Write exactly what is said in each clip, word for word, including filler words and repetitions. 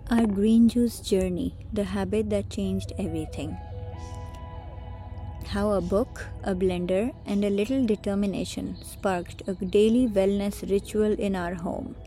Our green juice journey, the habit that changed everything. How a book, a blender, and a little determination sparked a daily wellness ritual in our home.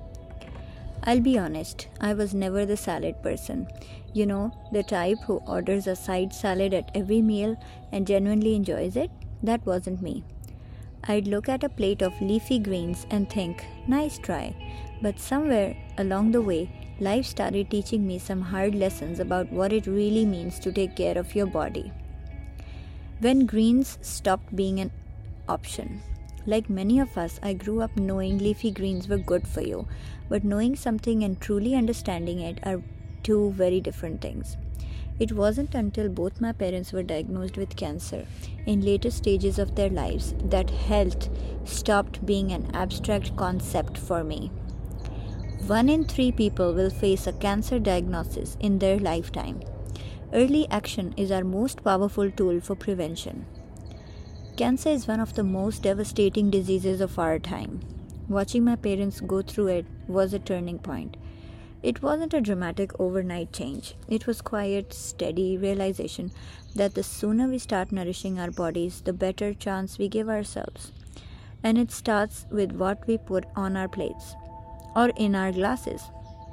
I'll be honest, I was never the salad person. You know, the type who orders a side salad at every meal and genuinely enjoys it? That wasn't me. I'd look at a plate of leafy greens and think, nice try. But somewhere along the way, life started teaching me some hard lessons about what it really means to take care of your body. When greens stopped being an option. Like many of us, I grew up knowing leafy greens were good for you, but knowing something and truly understanding it are two very different things. It wasn't until both my parents were diagnosed with cancer in later stages of their lives that health stopped being an abstract concept for me. One in three people will face a cancer diagnosis in their lifetime. Early action is our most powerful tool for prevention. Cancer is one of the most devastating diseases of our time. Watching my parents go through it was a turning point. It wasn't a dramatic overnight change. It was quiet, steady realization that the sooner we start nourishing our bodies, the better chance we give ourselves. And it starts with what we put on our plates or in our glasses.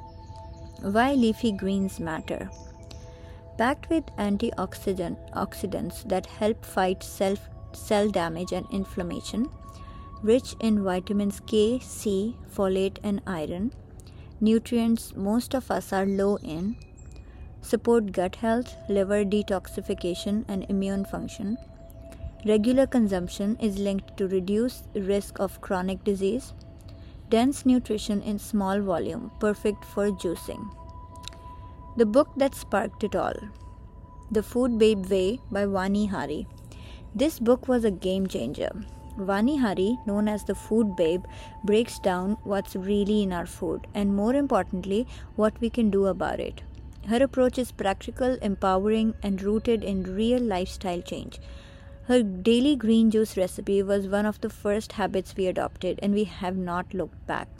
Why leafy greens matter. Packed with antioxidant oxidants that help fight self, cell damage and inflammation, rich in vitamins K, C, folate and iron, nutrients most of us are low in, support gut health, liver detoxification and immune function. Regular consumption is linked to reduced risk of chronic disease. Dense nutrition in small volume, perfect for juicing. The book that sparked it all, The Food Babe Way by Vani Hari. This book was a game changer. Vani Hari, known as the Food Babe, breaks down what's really in our food and, more importantly, what we can do about it. Her approach is practical, empowering, and rooted in real lifestyle change. Her daily green juice recipe was one of the first habits we adopted, and we have not looked back.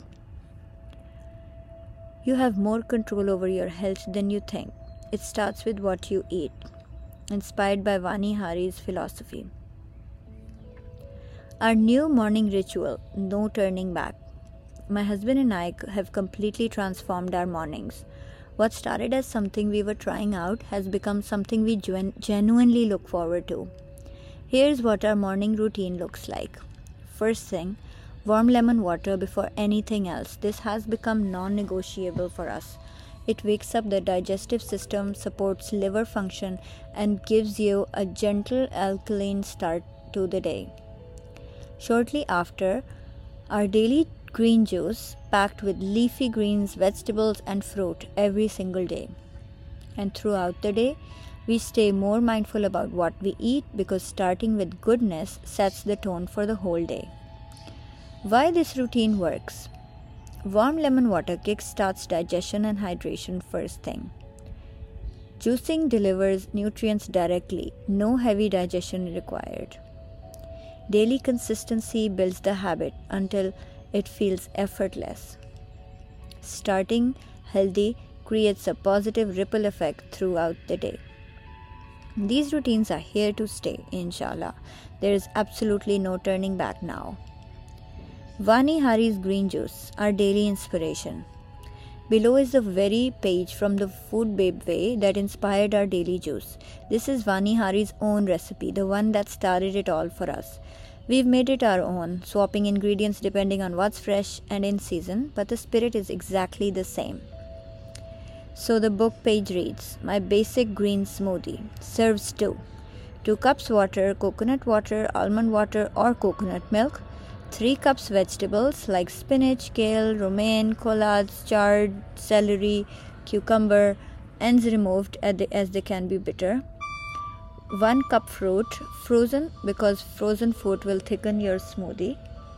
You have more control over your health than you think. It starts with what you eat. Inspired by Vani Hari's philosophy. Our new morning ritual, no turning back. My husband and I have completely transformed our mornings. What started as something we were trying out has become something we gen- genuinely look forward to. Here's what our morning routine looks like. First thing, warm lemon water before anything else. This has become non-negotiable for us. It wakes up the digestive system, supports liver function, and gives you a gentle alkaline start to the day. Shortly after, our daily green juice packed with leafy greens, vegetables, and fruit every single day. And throughout the day, we stay more mindful about what we eat because starting with goodness sets the tone for the whole day. Why this routine works? Warm lemon water kickstarts digestion and hydration first thing. Juicing delivers nutrients directly, no heavy digestion required. Daily consistency builds the habit until it feels effortless. Starting healthy creates a positive ripple effect throughout the day. These routines are here to stay, inshallah. There is absolutely no turning back now. Vani Hari's Green Juice, our daily inspiration. Below is the very page from the Food Babe Way that inspired our daily juice. This is Vani Hari's own recipe, the one that started it all for us. We've made it our own, swapping ingredients depending on what's fresh and in season, but the spirit is exactly the same. So the book page reads, my basic green smoothie serves two. two cups water, coconut water, almond water or coconut milk. three cups vegetables like spinach, kale, romaine, collards, chard, celery, cucumber, ends removed as they can be bitter. one cup fruit, frozen because frozen fruit will thicken your smoothie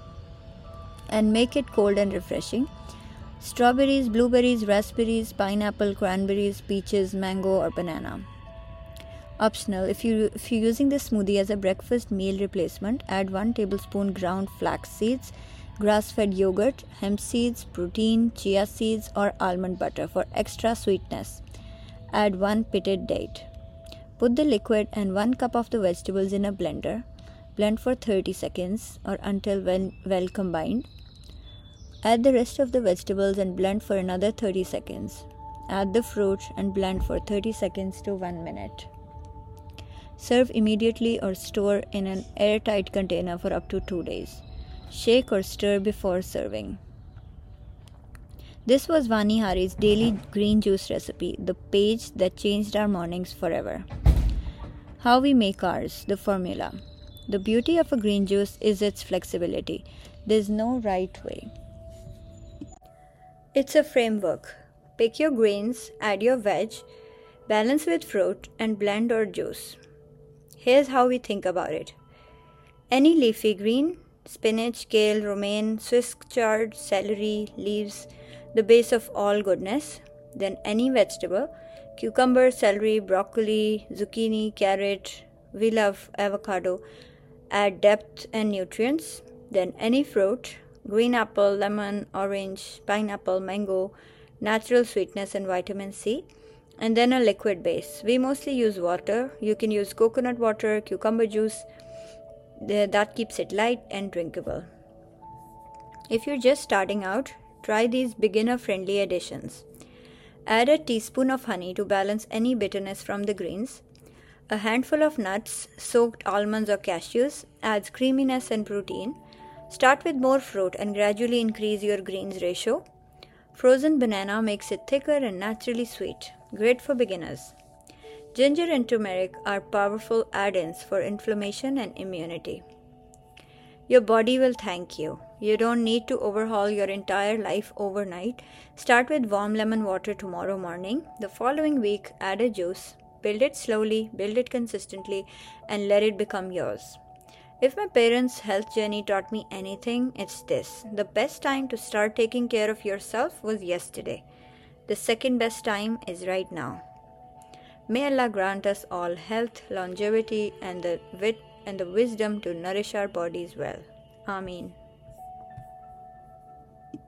and make it cold and refreshing. Strawberries, blueberries, raspberries, pineapple, cranberries, peaches, mango or banana. Optional, if, you, if you're using this smoothie as a breakfast meal replacement, add one tablespoon ground flax seeds grass-fed yogurt, hemp seeds, protein, chia seeds, or almond butter for extra sweetness. Add one pitted date. Put the liquid and one cup of the vegetables in a blender. Blend for thirty seconds or until well, well combined. Add the rest of the vegetables and blend for another thirty seconds. Add the fruit and blend for thirty seconds to one minute. Serve immediately or store in an airtight container for up to two days. Shake or stir before serving. This was Vani Hari's daily green juice recipe, the page that changed our mornings forever. How we make ours, the formula. The beauty of a green juice is its flexibility. There's no right way. It's a framework. Pick your greens, add your veg, balance with fruit, and blend or juice. Here's how we think about it. Any leafy green, spinach, kale, romaine, Swiss chard, celery, leaves, the base of all goodness. Then any vegetable, cucumber, celery, broccoli, zucchini, carrot, we love avocado, add depth and nutrients. Then any fruit, green apple, lemon, orange, pineapple, mango, natural sweetness and vitamin C. And then a liquid base. We mostly use water. You can use coconut water, cucumber juice. That keeps it light and drinkable. If you're just starting out, try these beginner-friendly additions. Add a teaspoon of honey to balance any bitterness from the greens. A handful of nuts, soaked almonds or cashews, adds creaminess and protein. Start with more fruit and gradually increase your greens ratio. Frozen banana makes it thicker and naturally sweet. Great for beginners. Ginger and turmeric are powerful add-ins for inflammation and immunity. Your body will thank you. You don't need to overhaul your entire life overnight. Start with warm lemon water tomorrow morning. The following week, add a juice. Build it slowly, build it consistently, and let it become yours. If my parents' health journey taught me anything, it's this. The best time to start taking care of yourself was yesterday. The second best time is right now. May Allah grant us all health, longevity, and the wit and the wisdom to nourish our bodies well. Ameen.